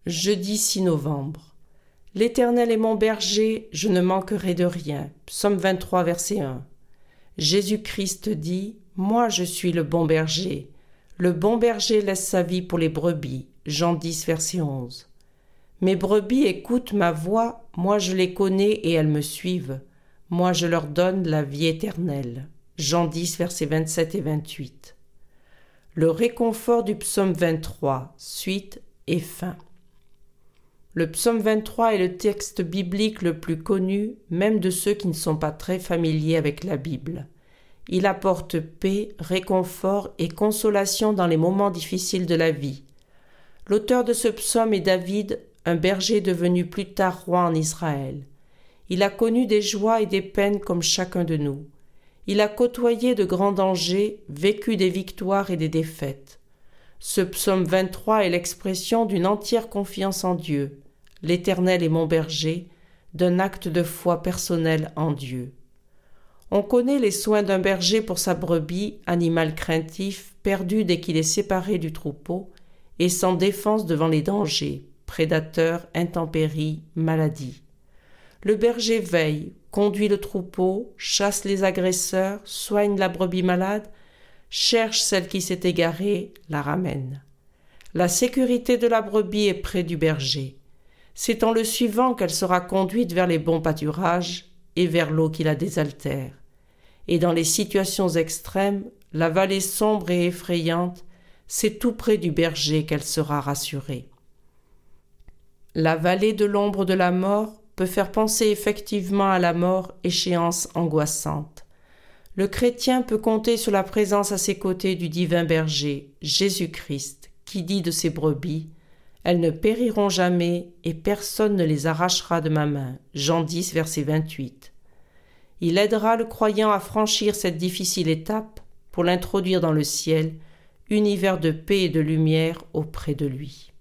Jeudi 6 novembre. L'Éternel est mon berger, je ne manquerai de rien. Psaume 23, verset 1. Jésus-Christ dit « Moi je suis le bon berger. Le bon berger laisse sa vie pour les brebis. » Jean 10, verset 11. Mes brebis écoutent ma voix, moi je les connais et elles me suivent. Moi je leur donne la vie éternelle. Jean 10, versets 27 et 28. Le réconfort du psaume 23, suite et fin. Le psaume 23 est le texte biblique le plus connu, même de ceux qui ne sont pas très familiers avec la Bible. Il apporte paix, réconfort et consolation dans les moments difficiles de la vie. L'auteur de ce psaume est David, un berger devenu plus tard roi en Israël. Il a connu des joies et des peines comme chacun de nous. Il a côtoyé de grands dangers, vécu des victoires et des défaites. Ce psaume 23 est l'expression d'une entière confiance en Dieu. L'Éternel est mon berger, d'un acte de foi personnel en Dieu. On connaît les soins d'un berger pour sa brebis, animal craintif, perdu dès qu'il est séparé du troupeau, et sans défense devant les dangers, prédateurs, intempéries, maladies. Le berger veille, conduit le troupeau, chasse les agresseurs, soigne la brebis malade, cherche celle qui s'est égarée, la ramène. La sécurité de la brebis est près du berger. C'est en le suivant qu'elle sera conduite vers les bons pâturages et vers l'eau qui la désaltère. Et dans les situations extrêmes, la vallée sombre et effrayante, c'est tout près du berger qu'elle sera rassurée. La vallée de l'ombre de la mort peut faire penser effectivement à la mort, échéance angoissante. Le chrétien peut compter sur la présence à ses côtés du divin berger, Jésus-Christ, qui dit de ses brebis « Elles ne périront jamais et personne ne les arrachera de ma main » Jean 10, verset 28. Il aidera le croyant à franchir cette difficile étape pour l'introduire dans le ciel, univers de paix et de lumière auprès de lui.